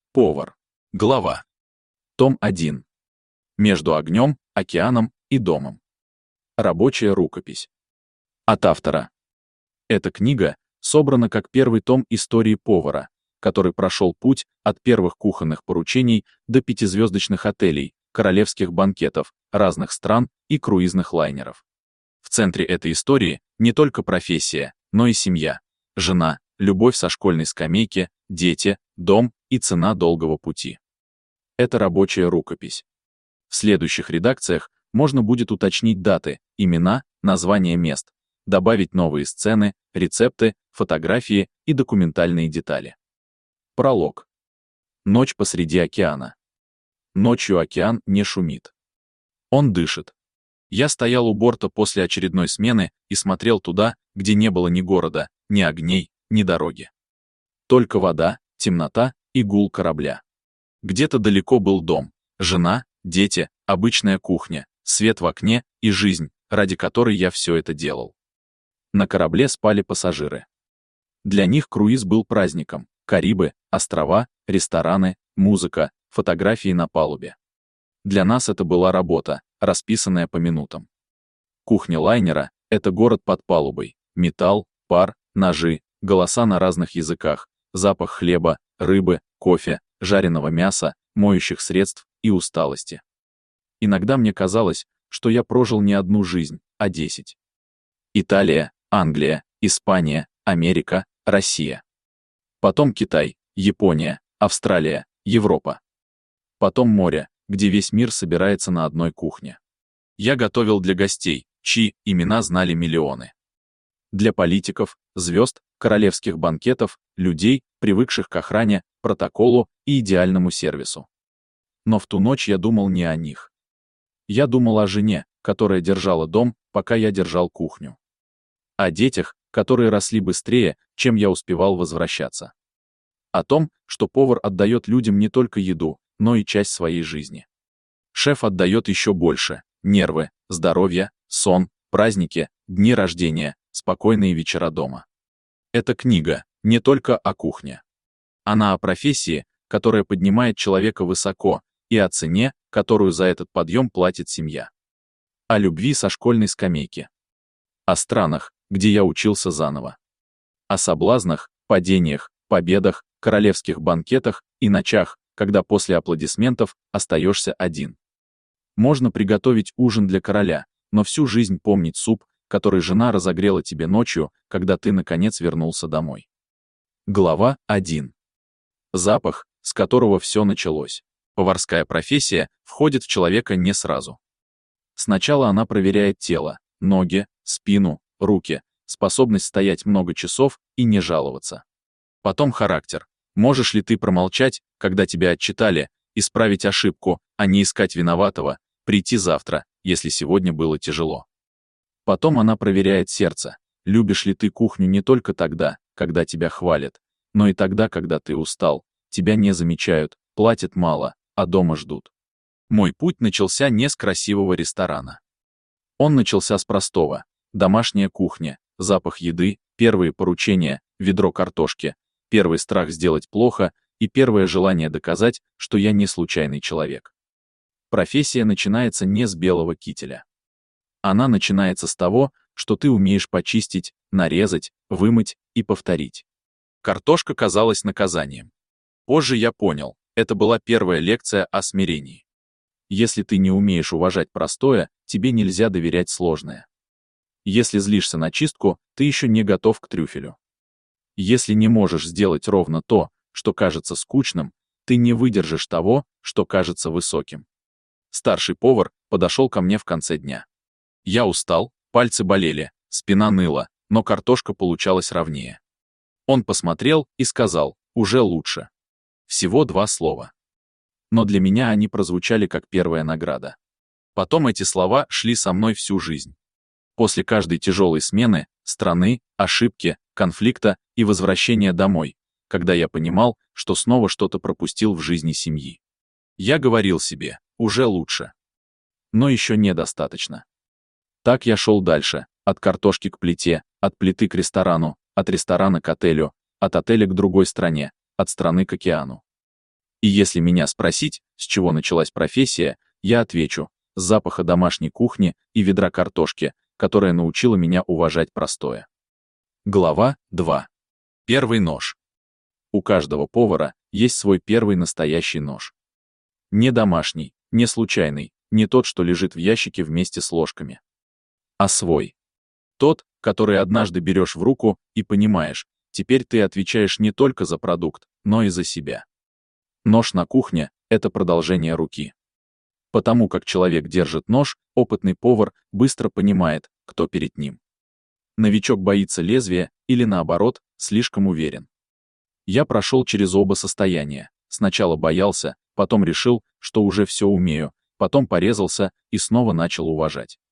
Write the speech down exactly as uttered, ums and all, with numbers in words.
Повар. Глава. Том один. Между огнем, океаном и домом. Рабочая рукопись. От автора. Эта книга собрана как первый том истории повара, который прошел путь от первых кухонных поручений до пятизвездочных отелей, королевских банкетов, разных стран и круизных лайнеров. В центре этой истории не только профессия, но и семья, жена, любовь со школьной скамейки, дети, дом и цена долгого пути. Это рабочая рукопись. В следующих редакциях можно будет уточнить даты, имена, названия мест, добавить новые сцены, рецепты, фотографии и документальные детали. Пролог. Ночь посреди океана. Ночью океан не шумит. Он дышит. Я стоял у борта после очередной смены и смотрел туда, где не было ни города, ни огней, ни дороги. Только вода, темнота и гул корабля. Где-то далеко был дом, жена, дети, обычная кухня, свет в окне и жизнь, ради которой я все это делал. На корабле спали пассажиры. Для них круиз был праздником: Карибы, острова, рестораны, музыка, фотографии на палубе. Для нас это была работа, расписанная по минутам. Кухня лайнера — это город под палубой, металл, пар, ножи, голоса на разных языках, запах хлеба, рыбы, кофе, жареного мяса, моющих средств и усталости. Иногда мне казалось, что я прожил не одну жизнь, а десять. Италия, Англия, Испания, Америка, Россия. Потом Китай, Япония, Австралия, Европа. Потом море, где весь мир собирается на одной кухне. Я готовил для гостей, чьи имена знали миллионы. Для политиков, звезд, королевских банкетов, людей, привыкших к охране, протоколу и идеальному сервису. Но в ту ночь я думал не о них. Я думал о жене, которая держала дом, пока я держал кухню. О детях, которые росли быстрее, чем я успевал возвращаться. О том, что повар отдает людям не только еду, но и часть своей жизни. Шеф отдает еще больше: нервы, здоровье, сон, праздники, дни рождения, спокойные вечера дома. Эта книга не только о кухне. Она о профессии, которая поднимает человека высоко, и о цене, которую за этот подъем платит семья. О любви со школьной скамейки. О странах, где я учился заново. О соблазнах, падениях, победах, королевских банкетах и ночах, когда после аплодисментов остаешься один. Можно приготовить ужин для короля, но всю жизнь помнить суп, который жена разогрела тебе ночью, когда ты наконец вернулся домой. Глава один. Запах, с которого все началось. Поварская профессия входит в человека не сразу. Сначала она проверяет тело, ноги, спину, руки, способность стоять много часов и не жаловаться. Потом характер. Можешь ли ты промолчать, когда тебя отчитали, исправить ошибку, а не искать виноватого, прийти завтра, если сегодня было тяжело. Потом она проверяет сердце. Любишь ли ты кухню не только тогда, когда тебя хвалят, но и тогда, когда ты устал, тебя не замечают, платят мало, а дома ждут. Мой путь начался не с красивого ресторана. Он начался с простого: домашняя кухня, запах еды, первые поручения, ведро картошки, первый страх сделать плохо и первое желание доказать, что я не случайный человек. Профессия начинается не с белого кителя. Она начинается с того, что ты умеешь почистить, нарезать, вымыть и повторить. Картошка казалась наказанием. Позже я понял, это была первая лекция о смирении. Если ты не умеешь уважать простое, тебе нельзя доверять сложное. Если злишься на чистку, ты еще не готов к трюфелю. Если не можешь сделать ровно то, что кажется скучным, ты не выдержишь того, что кажется высоким. Старший повар подошел ко мне в конце дня. Я устал, пальцы болели, спина ныла, но картошка получалась ровнее. Он посмотрел и сказал: «Уже лучше». Всего два слова. Но для меня они прозвучали как первая награда. Потом эти слова шли со мной всю жизнь. После каждой тяжелой смены, страны, ошибки, конфликта и возвращения домой, когда я понимал, что снова что-то пропустил в жизни семьи. Я говорил себе: уже лучше. Но еще недостаточно. Так я шел дальше, от картошки к плите, от плиты к ресторану, от ресторана к отелю, от отеля к другой стране, от страны к океану. И если меня спросить, с чего началась профессия, я отвечу: с запаха домашней кухни и ведра картошки, которая научила меня уважать простое. Глава два. Первый нож. У каждого повара есть свой первый настоящий нож. Не домашний, не случайный, не тот, что лежит в ящике вместе с ложками, а свой. Тот, который однажды берешь в руку и понимаешь, теперь ты отвечаешь не только за продукт, но и за себя. Нож на кухне — это продолжение руки. Потому как человек держит нож, опытный повар быстро понимает, кто перед ним. Новичок боится лезвия или, наоборот, слишком уверен. Я прошел через оба состояния. Сначала боялся, потом решил, что уже все умею, потом порезался и снова начал уважать.